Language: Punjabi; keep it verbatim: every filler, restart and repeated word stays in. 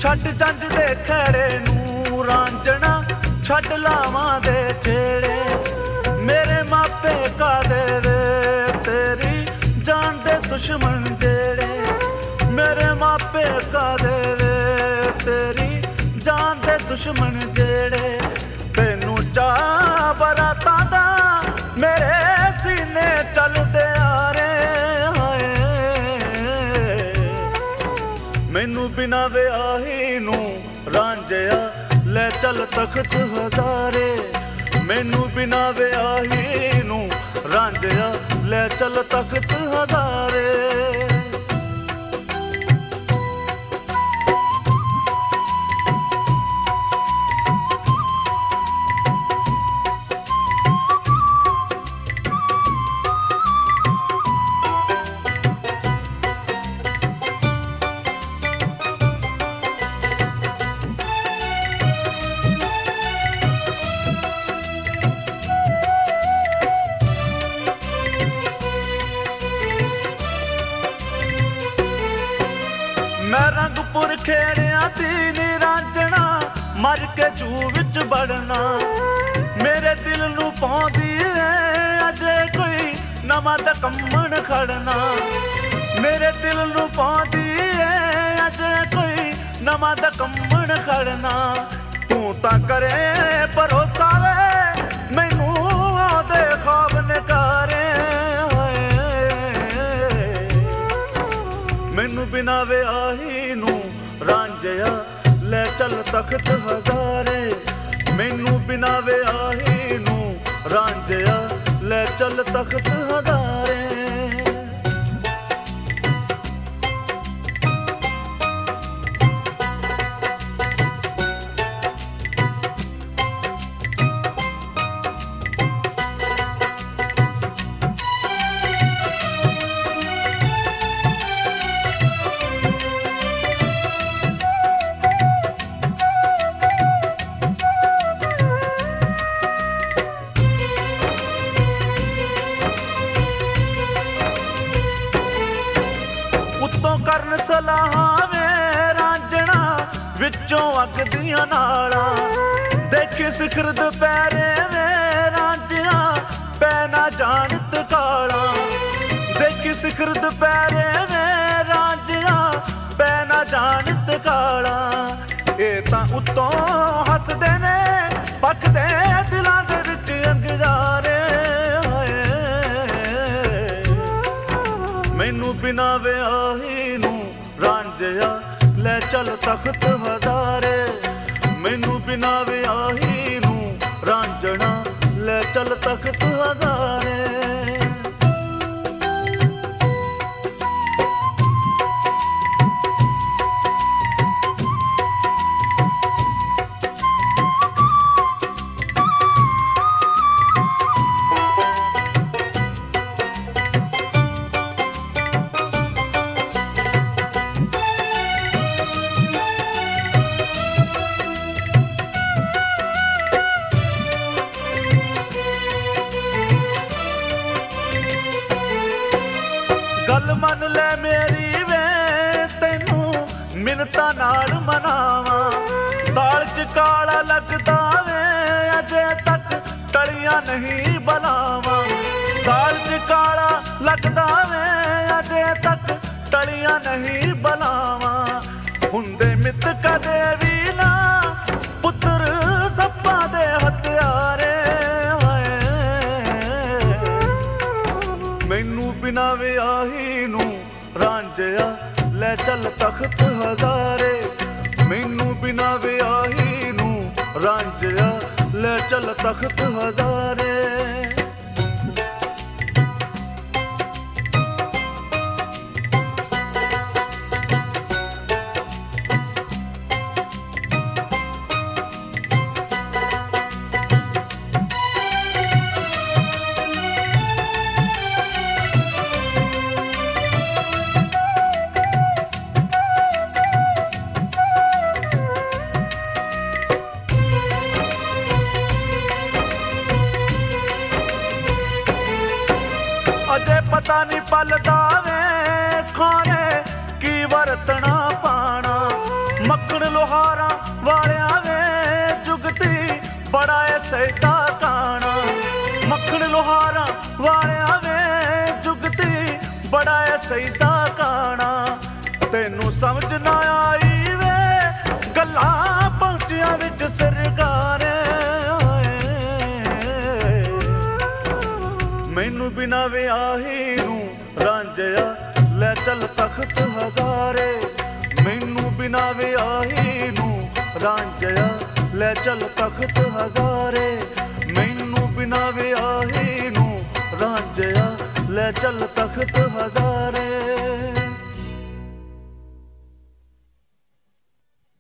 ਛੱਡ ਜੰਜ ਦੇ ਖੜੇ ਨੂੰ ਰਾਂਝਣਾ, ਛੱਡ ਲਾਵਾਂ ਦੇ ਛੇੜੇ। ਮੇਰੇ ਮਾਪੇ ਕਾਦੇ ਵੇ ਤੇਰੀ ਜਾਨ ਦੇ ਦੁਸ਼ਮਣ ਜਿਹੜੇ, ਮੇਰੇ ਮਾਪੇ ਕਾਦੇ ਵੇ ਤੇਰੀ ਜਾਨ ਦੇ ਦੁਸ਼ਮਣ ਜਿਹੜੇ। ਤੈਨੂੰ ਚਾਅ ਬਰਾਤਾਂ ਦਾ ਮੇਰੇ ਸੀਨੇ ਚੱਲਦੇ ਆ ਰੇ ਹਾਏ, ਮੈਨੂੰ ਬਿਨਾ ਵਿਆਹੀ ਨੂੰ ਰਾਂਝਿਆ ਲੈ ਚੱਲ ਤਖਤ ਹਜ਼ਾਰੇ। ਮੈਨੂੰ ਬਿਨਾ ਵਿਆਹੀ ਨੂੰ ਰਾਂਝਿਆ ਲੈ ਚੱਲ ਤਖਤ ਹਜ਼ਾਰੇ। ਮੈਂ ਰੰਗਪੁਰ ਖੇੜਿਆਂ ਦੀ ਨੀ ਰਾਂਝਣਾ, ਮਰ ਕੇ ਜੂ ਵਿੱਚ ਵੜਨਾ। ਮੇਰੇ ਦਿਲ ਨੂੰ ਪਾਉਂਦੀ ਏ ਅਜੇ ਕੋਈ ਨਵਾਂ ਦਕੰਮਣ ਖੜਨਾ। ਮੇਰੇ ਦਿਲ ਨੂੰ ਪਾਉਂਦੀ ਏ ਅਜੇ ਕੋਈ ਨਵਾਂ ਦਕੰਮਣ ਖੜਨਾ। ਤੂੰ ਤਾਂ ਕਰੇ ਭਰੋਸਾ ਵੇ ਮੈਨੂੰ ਆਉਂਦੇ ਖ਼ਾਬ ਨਕਾਰੇ ਹਾਏ, ਮੈਨੂੰ ਬਿਨਾ ਵਿਆਹੀ ਨੂੰ ਰਾਂਝਿਆ ਲੈ ਚੱਲ ਤਖਤ ਹਜ਼ਾਰੇ। ਮੈਨੂੰ ਬਿਨਾ ਵਿਆਹੀ ਨੂੰ ਰਾਂਝਿਆ ਲੈ ਚੱਲ ਤਖਤ ਹਜ਼ਾਰੇ। ਉੱਤੋਂ ਕਰਨ ਸਲਾਹਾਂ ਵੇ ਰਾਂਝਣਾ, ਵਿੱਚੋਂ ਅੱਗ ਦੀਆਂ ਨਾਲਾਂ। ਦੇਖੀ ਸਿਖਰ ਦੁਪਹਿਰੇ ਵੇ ਰਾਂਝਿਆ ਪੈ ਨਾ ਜਾਣ ਤਕਾਲਾਂ। ਦੇਖੀ ਸਿਖਰ ਦੁਪਹਿਰੇ ਵੇ ਰਾਂਝਿਆ ਪੈ ਨਾ ਜਾਣ ਤਕਾਲਾਂ। ਇਹ ਤਾਂ ਉੱਤੋਂ ਹੱਸਦੇ ਨੇ ਪੱਕਦੇ ਦਿਲਾਂ ਦੇ ਵਿੱਚ ਅੰਗਿਆਰੇ ਹਾਏ, ਮੈਨੂੰ ਬਿਨਾ ਵਿਆਹੀ ਨੂੰ ਰਾਂਝਿਆ ਲੈ ਚੱਲ ਤਖਤ ਹਜ਼ਾਰੇ। ਮੈਨੂੰ ਬਿਨਾ ਵਿਆਹੀ ਨੂੰ ਰਾਂਝਣਾ ਲੈ ਚੱਲ ਤਖਤ ਹਜ਼ਾਰੇ। ਗੱਲ ਮੰਨ ਲੈ ਮੇਰੀ ਵੇ ਤੈਨੂੰ ਮਿੰਨਤਾਂ ਨਾਲ ਮਨਾਵਾਂ। ਦਾਲ ਚ ਕਾਲਾ ਲੱਗਦਾ ਵੇ ਅਜੇ ਤੱਕ ਟਲੀਆਂ ਨਹੀਂ ਬਲਾਵਾਂ। ਦਾਲ ਚ ਕਾਲਾ ਲੱਗਦਾ ਵੇ ਅਜੇ ਤੱਕ ਟਲੀਆਂ ਨਹੀਂ ਬਲਾਵਾਂ। ਹੁੰਦੇ ਮਿੱਤ ਕਦੇ ਵੀ ਨਾ ਪੁੱਤਰ ਸੱਪਾਂ ਦੇ ਹਥਿਆਰੇ ਹਾਏ, ਮੈਨੂੰ ਬਿਨਾ ਵਿਆਹੀ ਨੂੰ ਰਾਂਝਿਆ ਲੈ ਚੱਲ ਤਖਤ ਹਜ਼ਾਰੇ। ਮੈਨੂੰ ਬਿਨਾ ਵਿਆਹੀ ਨੂੰ ਰਾਂਝਿਆ ਲੈ ਚੱਲ ਤਖਤ ਹਜ਼ਾਰੇ। ਅਜੇ ਪਤਾ ਨਹੀਂ ਪਲਦਾ ਵੇ ਖਾਣੇ ਕੀ ਵਰਤਣਾ ਪਾਣਾ। ਮੱਕੜ ਸੈਦਾ ਕਾਣਾ। ਮੱਖਣ ਲੋਹਾਰਾਂ ਵਾਲਿਆਂ ਵੇ ਜੁਗਤੀ ਬੜਾ ਐ ਸੈਦਾ ਕਾਣਾ। ਤੈਨੂੰ ਸਮਝ ਨਾ ਆਈ ਵੇ ਗੱਲਾਂ ਪਹੁੰਚੀਆਂ ਵਿੱਚ ਸਰਕਾਰੇ। ਮੈਨੂੰ ਬਿਨਾ ਵਿਆਹੀ ਨੂੰ ਰਾਂਝਿਆ ਲੈ ਚੱਲ ਤਖਤ ਹਜ਼ਾਰੇ। ਮੈਨੂੰ ਬਿਨਾ ਵਿਆਹੀ ਨੂੰ ਰਾਂਝਿਆ ਲੈ ਚੱਲ ਤਖਤ ਹਜ਼ਾਰੇ। ਮੈਨੂੰ ਬਿਨਾ ਵਿਆਹੀ ਨੂੰ ਰਾਂਝਿਆ ਲੈ ਚੱਲ ਤਖਤ ਹਜ਼ਾਰੇ।